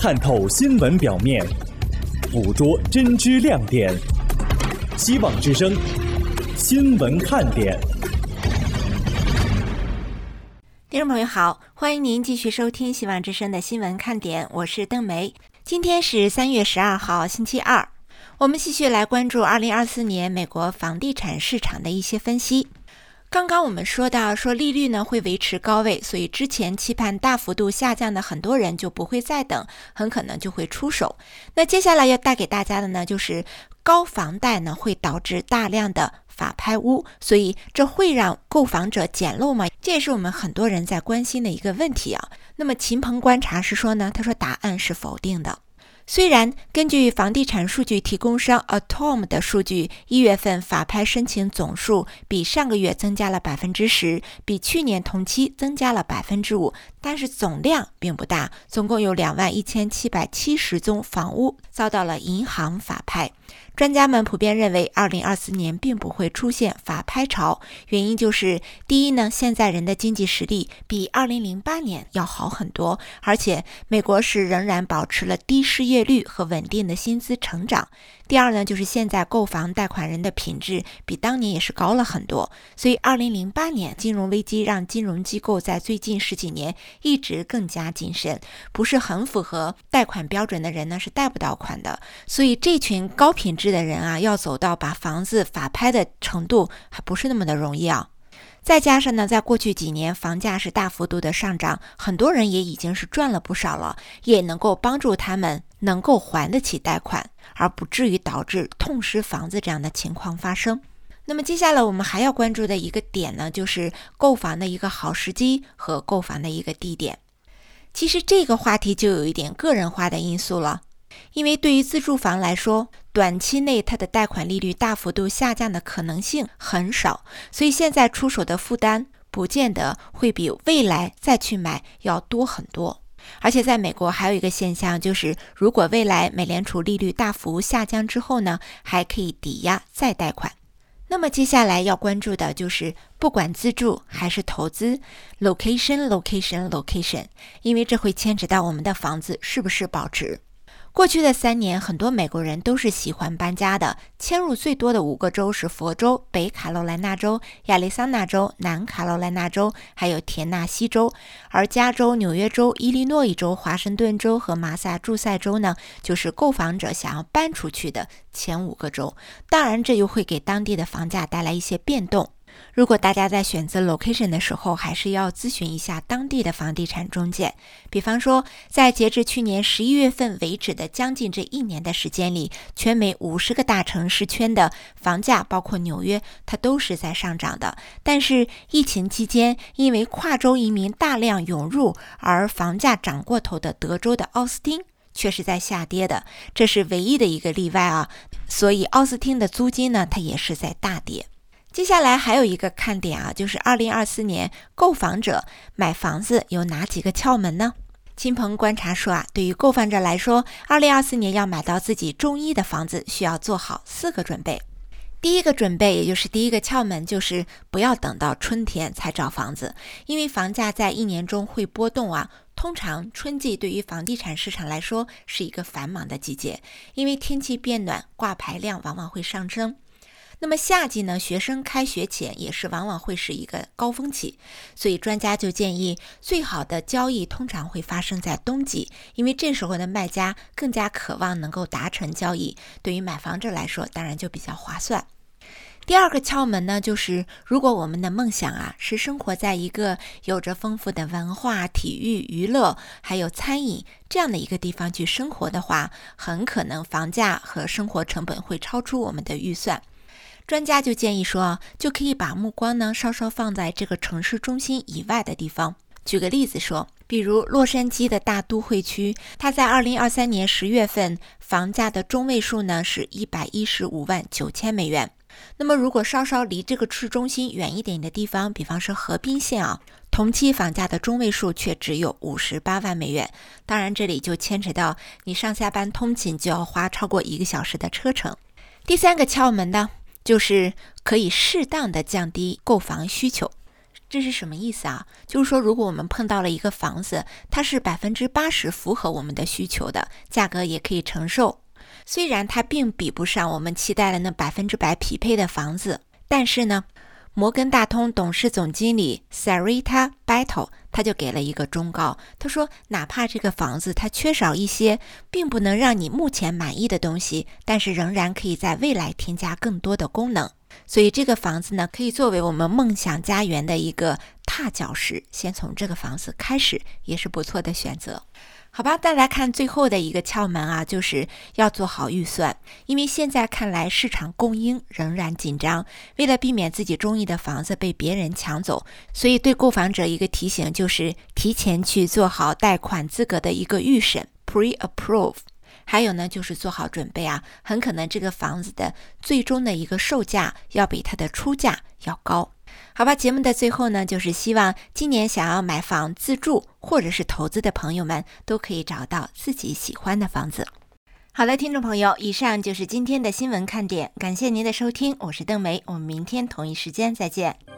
探透新闻表面，捕捉真知亮点。希望之声，新闻看点。 听众朋友好，欢迎您继续收听希望之声的新闻看点，我是邓梅。今天是3月12号，星期二。我们继续来关注2024年美国房地产市场的一些分析。刚刚我们说利率呢会维持高位，所以之前期盼大幅度下降的很多人就不会再等，很可能就会出手。那接下来要带给大家的呢，就是高房贷呢会导致大量的法拍屋，所以这会让购房者捡漏吗？这也是我们很多人在关心的一个问题啊。那么秦鹏观察是说呢，他说答案是否定的。虽然根据房地产数据提供商 Atom 的数据，1月份法拍申请总数比上个月增加了 10%， 比去年同期增加了 5%， 但是总量并不大，总共有21770宗房屋遭到了银行法拍。专家们普遍认为2024年并不会出现法拍潮，原因就是第一呢，现在人的经济实力比2008年要好很多，而且美国是仍然保持了低失业率和稳定的薪资成长。第二呢，就是现在购房贷款人的品质比当年也是高了很多，所以2008年金融危机让金融机构在最近10几年一直更加谨慎，不是很符合贷款标准的人呢是贷不到款的，所以这群高品质的人啊，要走到把房子法拍的程度还不是那么的容易啊。再加上呢，在过去几年房价是大幅度的上涨，很多人也已经是赚了不少了，也能够帮助他们能够还得起贷款，而不至于导致痛失房子这样的情况发生。那么接下来我们还要关注的一个点呢，就是购房的一个好时机和购房的一个地点。其实这个话题就有一点个人化的因素了，因为对于自住房来说，短期内它的贷款利率大幅度下降的可能性很少，所以现在出手的负担不见得会比未来再去买要多很多。而且在美国还有一个现象，就是如果未来美联储利率大幅下降之后呢，还可以抵押再贷款。那么接下来要关注的就是不管自住还是投资 location， 因为这会牵扯到我们的房子是不是保值。过去的3年，很多美国人都是喜欢搬家的，迁入最多的5个州是佛州、北卡罗来纳州、亚利桑那州、南卡罗来纳州，还有田纳西州。而加州、纽约州、伊利诺伊州、华盛顿州和马萨诸塞州呢，就是购房者想要搬出去的前5个州。当然，这又会给当地的房价带来一些变动。如果大家在选择 location 的时候，还是要咨询一下当地的房地产中介。比方说，在截至去年11月份为止的将近这1年的时间里，全美50个大城市圈的房价，包括纽约，它都是在上涨的。但是疫情期间，因为跨州移民大量涌入，而房价涨过头的德州的奥斯汀却是在下跌的，这是唯一的一个例外啊。所以奥斯汀的租金呢，它也是在大跌。接下来还有一个看点啊，就是2024年购房者买房子有哪几个窍门呢？秦鹏观察说啊，对于购房者来说，2024年要买到自己中意的房子，需要做好4个准备。第一个准备，也就是第一个窍门，就是不要等到春天才找房子，因为房价在1年中会波动啊。通常春季对于房地产市场来说是一个繁忙的季节，因为天气变暖，挂牌量往往会上升。那么夏季呢，学生开学前也是往往会是一个高峰期，所以专家就建议最好的交易通常会发生在冬季，因为这时候的卖家更加渴望能够达成交易，对于买房者来说当然就比较划算。第二个窍门呢，就是如果我们的梦想啊是生活在一个有着丰富的文化、体育、娱乐还有餐饮这样的一个地方去生活的话，很可能房价和生活成本会超出我们的预算。专家就建议说，就可以把目光呢稍稍放在这个城市中心以外的地方。举个例子说，比如洛杉矶的大都会区，它在2023年10月份房价的中位数呢是115.9万美元。那么如果稍稍离这个市中心远一点的地方，比方说河滨县啊，同期房价的中位数却只有58万美元。当然这里就牵扯到你上下班通勤就要花超过1个小时的车程。第三个窍门呢，就是可以适当的降低购房需求。 这是什么意思啊？就是说，如果我们碰到了一个房子，它是80%符合我们的需求的，价格也可以承受，虽然它并比不上我们期待的那100%匹配的房子，但是呢，摩根大通董事总经理 Sarita Battle 他就给了一个忠告，他说哪怕这个房子它缺少一些并不能让你目前满意的东西，但是仍然可以在未来添加更多的功能，所以这个房子呢，可以作为我们梦想家园的一个踏脚石，先从这个房子开始也是不错的选择。好吧，再来看最后的一个窍门啊，就是要做好预算，因为现在看来市场供应仍然紧张，为了避免自己中意的房子被别人抢走，所以对购房者一个提醒就是提前去做好贷款资格的一个预审 pre-approve， 还有呢就是做好准备啊，很可能这个房子的最终的一个售价要比它的出价要高。好吧，节目的最后呢，就是希望今年想要买房自住或者是投资的朋友们都可以找到自己喜欢的房子。好了，听众朋友，以上就是今天的新闻看点，感谢您的收听，我是邓梅，我们明天同一时间再见。